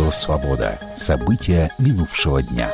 Радио «Свобода». События минувшего дня.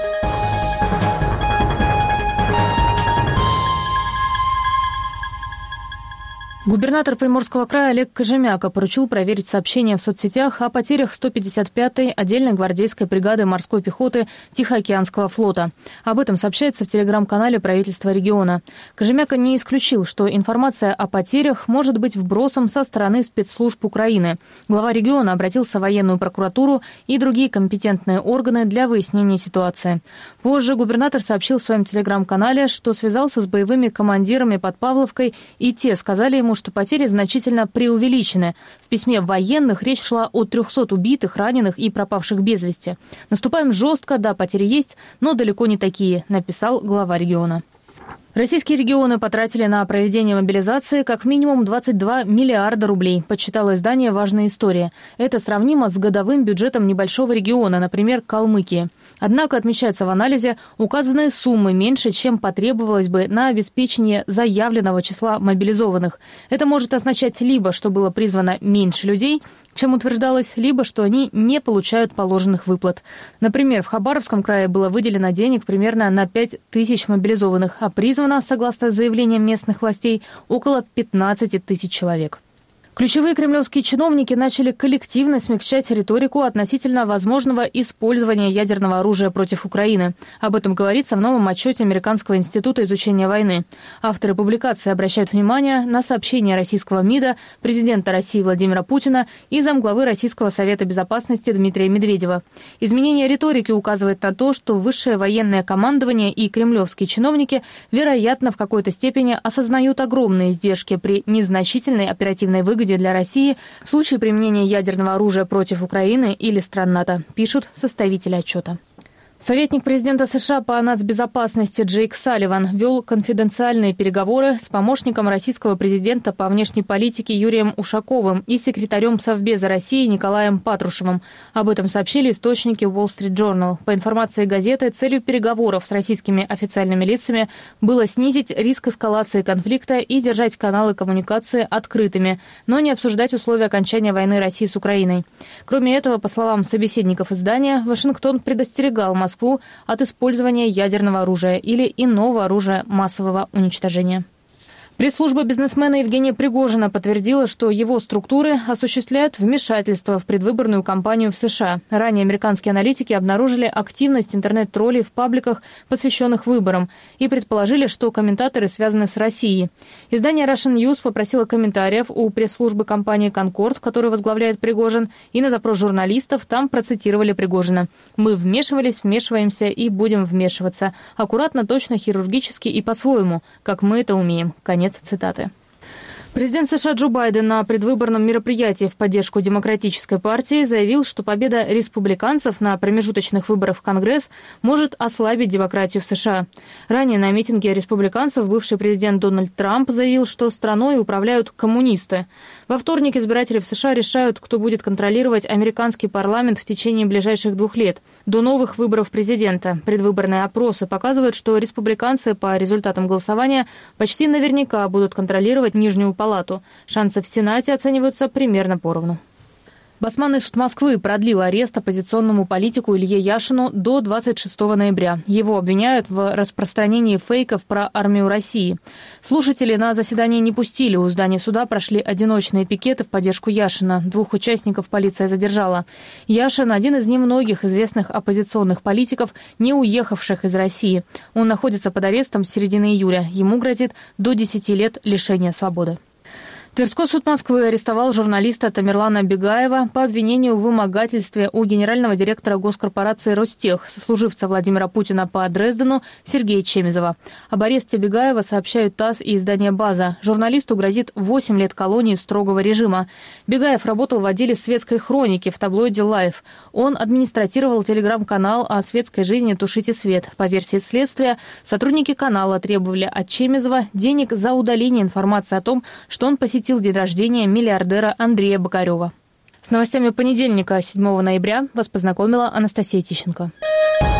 Губернатор Приморского края Олег Кожемяка поручил проверить сообщения в соцсетях о потерях 155-й отдельной гвардейской бригады морской пехоты Тихоокеанского флота. Об этом сообщается в телеграм-канале правительства региона. Кожемяка не исключил, что информация о потерях может быть вбросом со стороны спецслужб Украины. Глава региона обратился в военную прокуратуру и другие компетентные органы для выяснения ситуации. Позже губернатор сообщил в своем телеграм-канале, что связался с боевыми командирами под Павловкой, и те сказали ему, что потери значительно преувеличены. В письме военных речь шла о 300 убитых, раненых и пропавших без вести. «Наступаем жестко, да, потери есть, но далеко не такие», написал глава региона. Российские регионы потратили на проведение мобилизации как минимум 22 миллиарда рублей, подсчитало издание «Важная история». Это сравнимо с годовым бюджетом небольшого региона, например, Калмыкии. Однако, отмечается в анализе, указанные суммы меньше, чем потребовалось бы на обеспечение заявленного числа мобилизованных. Это может означать либо, что было призвано меньше людей, чем утверждалось, либо что они не получают положенных выплат. Например, в Хабаровском крае было выделено денег примерно на 5000 мобилизованных, а призвано, согласно заявлениям местных властей, около 15 тысяч человек. Ключевые кремлевские чиновники начали коллективно смягчать риторику относительно возможного использования ядерного оружия против Украины. Об этом говорится в новом отчете Американского института изучения войны. Авторы публикации обращают внимание на сообщения российского МИДа, президента России Владимира Путина и замглавы Российского совета безопасности Дмитрия Медведева. Изменение риторики указывает на то, что высшее военное командование и кремлевские чиновники, вероятно, в какой-то степени осознают огромные издержки при незначительной оперативной выгоде для России в случае применения ядерного оружия против Украины или стран НАТО, пишут составители отчета. Советник президента США по нацбезопасности Джейк Салливан вел конфиденциальные переговоры с помощником российского президента по внешней политике Юрием Ушаковым и секретарем Совбеза России Николаем Патрушевым. Об этом сообщили источники Wall Street Journal. По информации газеты, целью переговоров с российскими официальными лицами было снизить риск эскалации конфликта и держать каналы коммуникации открытыми, но не обсуждать условия окончания войны России с Украиной. Кроме этого, по словам собеседников издания, Вашингтон предостерегал Москву от использования ядерного оружия или иного оружия массового уничтожения. Пресс-служба бизнесмена Евгения Пригожина подтвердила, что его структуры осуществляют вмешательство в предвыборную кампанию в США. Ранее американские аналитики обнаружили активность интернет-троллей в пабликах, посвященных выборам, и предположили, что комментаторы связаны с Россией. Издание Russian News попросило комментариев у пресс-службы компании «Конкорд», которую возглавляет Пригожин, и на запрос журналистов там процитировали Пригожина. «Мы вмешивались, вмешиваемся и будем вмешиваться. Аккуратно, точно, хирургически и по-своему, как мы это умеем». Конец цитаты. Президент США Джо Байден на предвыборном мероприятии в поддержку Демократической партии заявил, что победа республиканцев на промежуточных выборах в Конгресс может ослабить демократию в США. Ранее на митинге республиканцев бывший президент Дональд Трамп заявил, что страной управляют коммунисты. Во вторник избиратели в США решают, кто будет контролировать американский парламент в течение ближайших 2 лет, до новых выборов президента. Предвыборные опросы показывают, что республиканцы по результатам голосования почти наверняка будут контролировать Нижнюю палату. Шансы в Сенате оцениваются примерно поровну. Басманный суд Москвы продлил арест оппозиционному политику Илье Яшину до 26 ноября. Его обвиняют в распространении фейков про армию России. Слушатели на заседание не пустили. У здания суда прошли одиночные пикеты в поддержку Яшина. 2 участников полиция задержала. Яшин – один из немногих известных оппозиционных политиков, не уехавших из России. Он находится под арестом с середины июля. Ему грозит до 10 лет лишения свободы. Тверской суд Москвы арестовал журналиста Тамерлана Бегаева по обвинению в вымогательстве у генерального директора госкорпорации «Ростех», сослуживца Владимира Путина по Дрездену Сергея Чемизова. Об аресте Бегаева сообщают ТАСС и издание «База». Журналисту грозит 8 лет колонии строгого режима. Бегаев работал в отделе светской хроники в таблоиде «Лайф». Он администрировал телеграм-канал о светской жизни «Тушите свет». По версии следствия, сотрудники канала требовали от Чемизова денег за удаление информации о том, что он посетил день рождения миллиардера Андрея Бокарева. С новостями понедельника, 7 ноября, вас познакомила Анастасия Тищенко.